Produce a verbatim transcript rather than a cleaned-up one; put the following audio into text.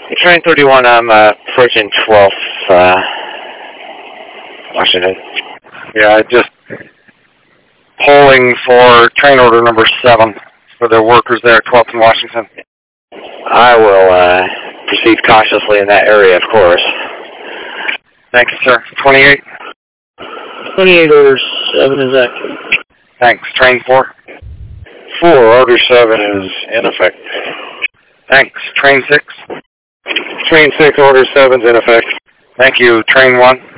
Train thirty-one, I'm uh, approaching twelfth, uh, Washington. Yeah, just polling for train order number seven for the workers there at twelfth and Washington. I will uh, proceed cautiously in that area, of course. Thank you, sir. twenty-eight. twenty-eight, order seven is active. Thanks. Train four. four, order seven is in effect. Thanks. Train six. Train six, order seven's in effect. Thank you. Train one.